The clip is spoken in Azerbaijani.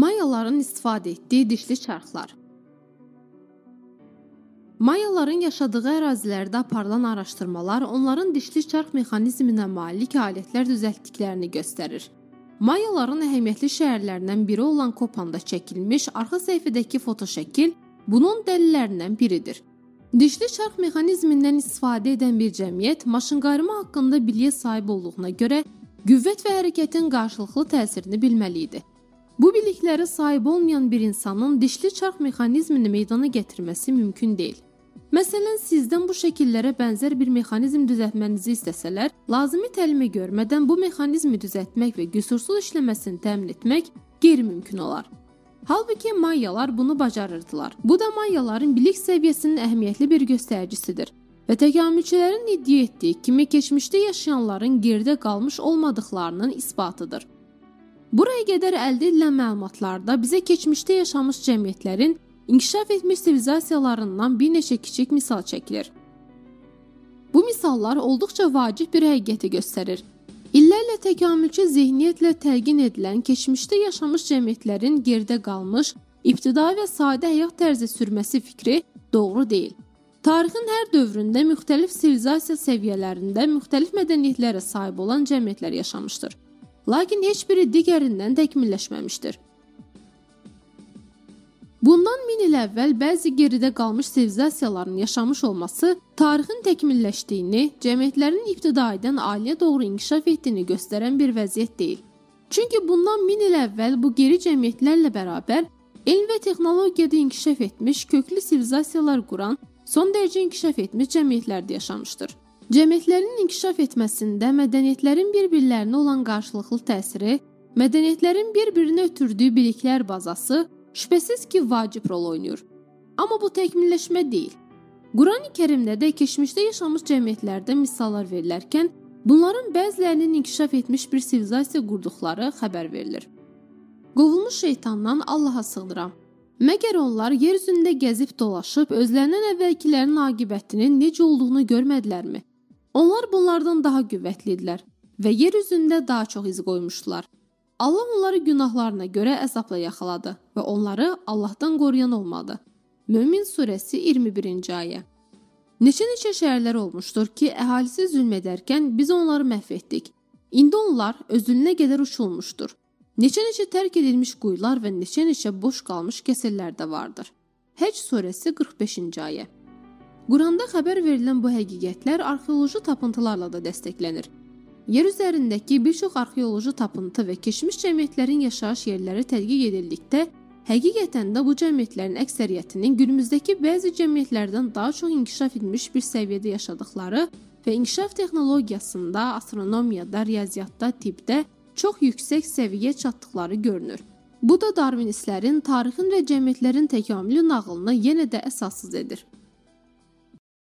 Mayaların istifadə etdiyi dişli çarxlar. Mayaların yaşadığı ərazilərdə aparılan araşdırmalar onların dişli çarx mexanizminə malik alətlər düzəltdiklərini göstərir. Mayaların əhəmiyyətli şəhərlərindən biri olan Kopanda çəkilmiş arxa səhifədəki fotoşəkil bunun dəlillərindən biridir. Dişli çarx mexanizmindən istifadə edən bir cəmiyyət maşınqayırma haqqında biliyə sahib olduğuna görə qüvvət və hərəkətin qarşılıqlı təsirini bilməli idi. Bu biliklərə sahib olmayan bir insanın dişli çarx mexanizmini meydana gətirməsi mümkün deyil. Məsələn, sizdən bu şəkillərə bənzər bir mexanizm düzəltmənizi istəsələr, lazımi təlimi görmədən bu mexanizmi düzəltmək və qüsursuz işləməsini təmin etmək qeyri-mümkün olar. Halbuki Mayalar bunu bacarırdılar. Bu da Mayaların bilik səviyyəsinin əhəmiyyətli bir göstəricisidir və təkamülçülərin iddia etdiyi kimi keçmişdə yaşayanların geridə qalmış olmadıqlarının isbatıdır. Buraya qədər əldə edilən məlumatlarda bizə keçmişdə yaşamış cəmiyyətlərin inkişaf etmiş sivilizasiyalarından bir neçə kiçik misal çəkilir. Bu misallar olduqca vacib bir həqiqəti göstərir. İllərlə təkamülçü zehniyyətlə təlqin edilən keçmişdə yaşamış cəmiyyətlərin geridə qalmış, ibtidai və sadə həyat tərzi sürməsi fikri doğru deyil. Tarixin hər dövründə müxtəlif sivilizasiya səviyyələrində müxtəlif mədəniyyətlərə sahib olan cəmiyyətlər yaşamışdır. Lakin heç biri digərindən təkmilləşməmişdir. Bundan 1000 il əvvəl bəzi geridə qalmış sivilizasiyaların yaşamış olması tarixin təkmilləşdiyini, cəmiyyətlərin ibtidaidən aliyə doğru inkişaf etdiyini göstərən bir vəziyyət deyil. Çünki bundan 1000 il əvvəl bu geri cəmiyyətlərlə bərabər elm və texnologiyada inkişaf etmiş, köklü sivilizasiyalar quran, son dərəcə inkişaf etmiş cəmiyyətlərdə yaşamışdır. Cəmiyyətlərin inkişaf etməsində mədəniyyətlərin bir-birlərinə olan qarşılıqlı təsiri, mədəniyyətlərin bir-birinə ötürdüyü biliklər bazası şübhəsiz ki, vacib rol oynayır. Amma bu təkmilləşmə deyil. Qurani-Kərimdə də keçmişdə yaşamış cəmiyyətlərdə misallar verilərkən, bunların bəzilərinin inkişaf etmiş bir sivilizasiya qurduqları xəbər verilir. Qovulmuş şeytandan Allaha sığınıram. Məgər onlar yer üzündə gəzib dolaşıb özlərindən əvvəlkilərin aqibətinin necə olduğunu görmədlərmi? Onlar bunlardan daha qüvvətlidirlər və yer üzündə daha çox iz qoymuşdular. Allah onları günahlarına görə əzabla yaxaladı və onları Allahdan qoruyan olmadı. Mömin surəsi 21-ci ayə. Neçə şəhərlər olmuşdur ki, əhalisi zülm edərkən biz onları məhv etdik. İndi onlar özülünə qədər uçulmuşdur. Neçə tərk edilmiş quyular və neçə boş qalmış kəsirlər də vardır. Həcc surəsi 45-ci ayə. Quranda xəbər verilən bu həqiqətlər arxeoloji tapıntılarla da dəstəklənir. Yer üzərindəki bir çox arxeoloji tapıntı və keçmiş cəmiyyətlərin yaşayış yerləri tədqiq edildikdə, həqiqətən də bu cəmiyyətlərin əksəriyyətinin günümüzdəki bəzi cəmiyyətlərdən daha çox inkişaf etmiş bir səviyyədə yaşadıkları və inkişaf texnologiyasında, astronomiyada, riyaziyyatda, tibbdə çox yüksək səviyyə çatdıqları görünür. Bu da darvinistlərin tarixin və cəmiyyətlərin təkamülü nağılını yenə də əsassız edir.